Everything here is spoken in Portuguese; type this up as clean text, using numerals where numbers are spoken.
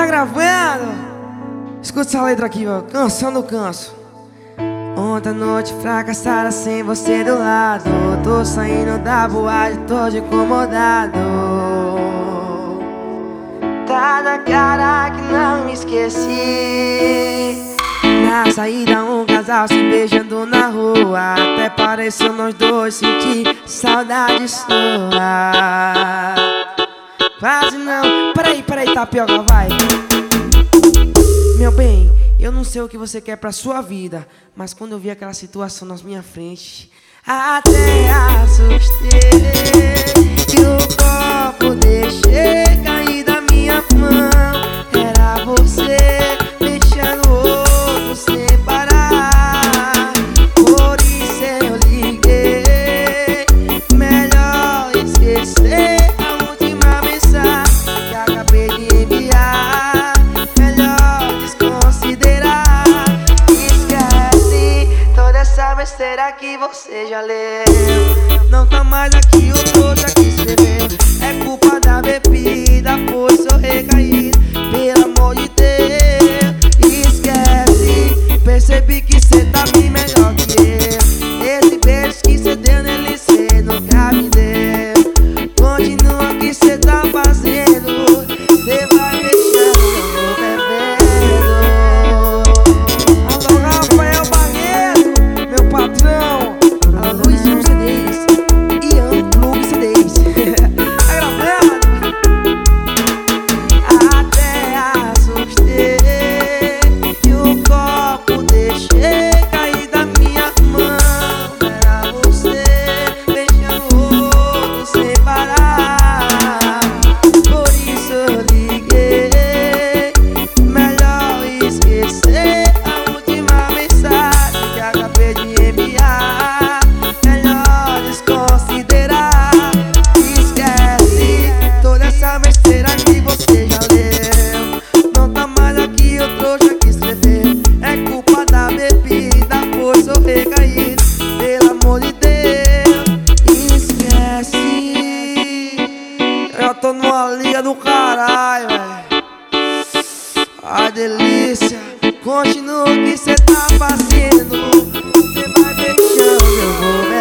Tá gravando? Escuta essa letra aqui, ó. Canção do canso. Ontem à noite fracassada sem você do lado. Tô saindo da boate, tô de incomodado. Tá na cara que não me esqueci. Na saída um casal se beijando na rua. Até pareceu nós dois sentir saudade sua. Quase não. Peraí, tapioca, vai. Meu bem, eu não sei o que você quer pra sua vida, mas quando eu vi aquela situação na minha frente, até assustei. E o copo deixei cair da minha mão. Era você deixando o outro sem parar. Por isso eu liguei. Melhor esquecer a última mensagem que acabei de enviar. Melhor desconsiderar. Esquece toda essa besteira que você já leu. Não tá mais aqui, eu tô já que escreveu. É culpa da bebida, pois sou recaído. Pelo amor de Deus, esquece. Percebi que cê tá bem melhor que eu. Esse beijo que cê deu nele, cê nunca me deu. Continua o que cê tá fazendo. Cê vai deixando, eu vou bebendo. Alô, Rafael Barreto, meu patrão. Alô, Luizinho CDs, Ian Plug CDs. Tá gravando? Até assustei. E o copo deixei cair da minha mão. Era você deixando o outro sem parar. Por isso eu liguei. Melhor esquecer a última mensagem que acabei de enviar. Melhor desconsiderar. Esquece toda essa besteira que você já leu. Não tá mais aqui, eu trouxe que escreveu. É culpa da bebida, pois sou recaído. Pelo amor de Deus, esquece. Eu tô numa liga do caralho, velho. A delícia. Continua o que cê tá fazendo. Cê vai deixando, eu vou